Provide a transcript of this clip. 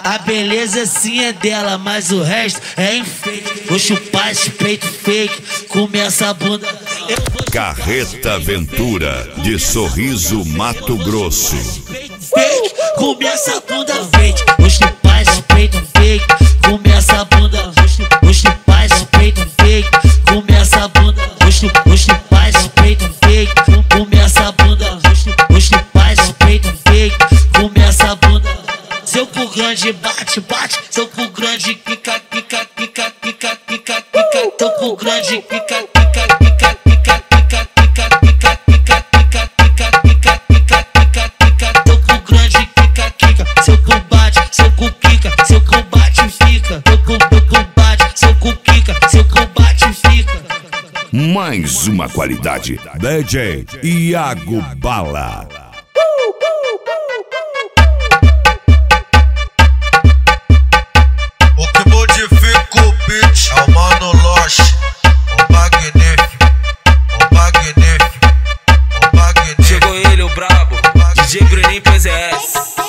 A beleza sim é dela, mas o resto é enfeite. Vou chupar esse peito fake, comer essa bunda. Carreta Aventura, de Sorriso, Mato Grosso. Fake, comer essa bunda fake. Vou chupar esse peito fake, comer essa bunda. Vou chupar esse peito fake, comer essa bunda. Vou chupar esse peito fake, comer essa bunda. Vou chupar esse peito fake, comer essa bunda. Seu cu grande bate, bate. Seu cu grande pica, pica, pica, pica, pica, pica. Seu cu grande pica, pica, pica, pica, pica, pica, pica, pica, pica, pica, pica, pica, pica, pica. Seu cu grande pica, pica. Seu cu bate, seu cu pica, seu cu bate e fica. Seu cu bate, seu cu pica, seu cu bate e fica. Mais uma qualidade, DJ Iago Bala. O que modifica o beat é o Mano Loche, o magnífico, o magnífico, o magnífico. Chegou ele, o brabo, DJ Bruninho PZS.